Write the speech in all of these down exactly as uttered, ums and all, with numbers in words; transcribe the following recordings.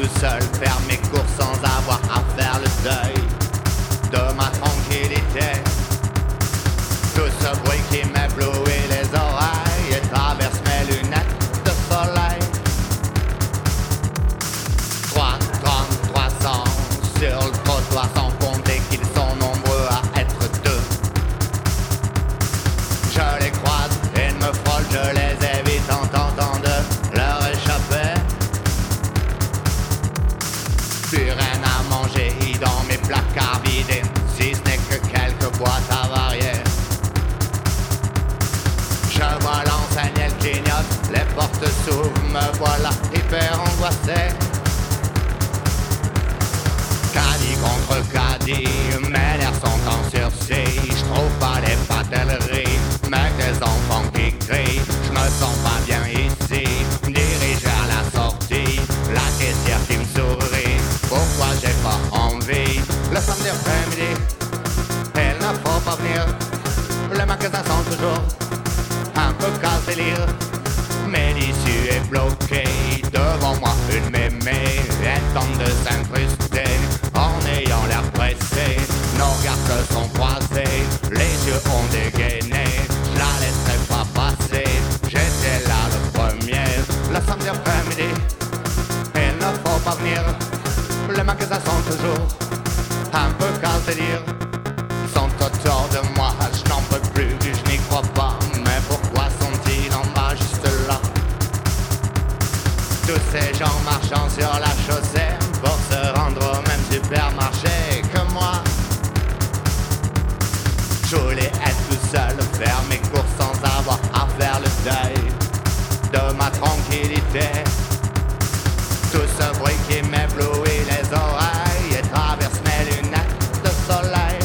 tout seul, faire mes courses sans avoir à faire le deuil de ma tranquillité. Tout ce bruit qui m'éblouit les oreilles et traverse mes lunettes de soleil. Trois, trente, trois cents sur le trottoir sans compter qu'ils sont nombreux à être deux. Je les croise et me frôle, je les évite en tentant de leur échapper. Plus rien à manger dans mes placards vidés, si ce n'est que quelques boîtes avariées. Je vois l'enseigne, elle clignote, les portes s'ouvrent, me voilà hyper angoissé. Caddie contre caddie, mes nerfs sont en sursis. Je trouve pas les pâtelleries, mais des enfants qui crient. Je me sens pas bien ici, dirige vers la sortie. La caissière qui me sourit, pourquoi j'ai pas envie. Le samedi après-midi, il ne faut pas venir. Les magasins sont toujours un peu cassé lire, mais l'issue est bloquée. Devant moi une mémé, elle tente de s'incruster en ayant l'air pressé. Nos regards se sont croisés, les yeux ont dégainé. Je la laisserai pas passer, j'étais là le premier. Le samedi après-midi, il ne faut pas venir. Les magasins sont toujours un peu cassé lire. Ils sont autour de moi, je n'en peux plus, je n'y crois pas. Mais pourquoi sont-ils en bas juste là? Tous ces gens marchant sur la chaussée pour se rendre au même supermarché que moi. Je voulais être tout seul, faire mes courses sans avoir à faire le deuil de ma tranquillité. Tout ce bruit qui m'éblouit les oreilles et traverse mes lunettes de soleil.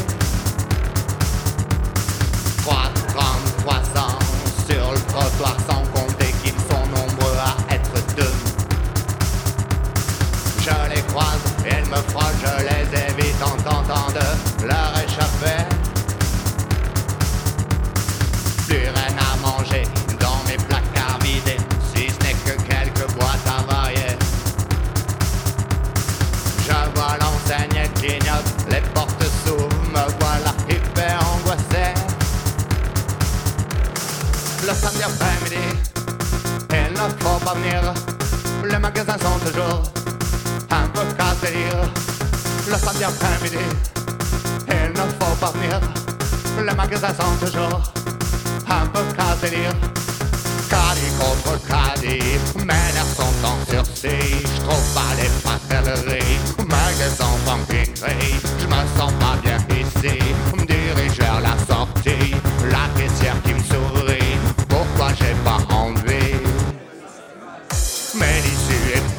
Trois, trente, trois cents sur le trottoir sans compter qu'ils sont nombreux à être deux. Je les croise, ils me frôlent, je les évite en tentant de leur échapper. Plus rien à manger dans mes placards vidés, si ce n'est que quelques boîtes avariées. Je vois l'enseigne, elle clignote, les portes s'ouvrent, me voilà hyper angoissé. Le samedi après-midi, il ne faut pas venir. Les magasins sont toujours un peu cassés lire. Le samedi après-midi, il ne faut pas venir. Les magasins sont toujours un peu cassés lire. Caddie contre caddie, mes nerfs sont en sursis. Je trouve pas les pâtelleries, mais des enfants qui crient. Je me sens pas bien ici, me dirige vers la sortie. La caissière qui me sourit, pourquoi j'ai pas envie. Mais l'issue est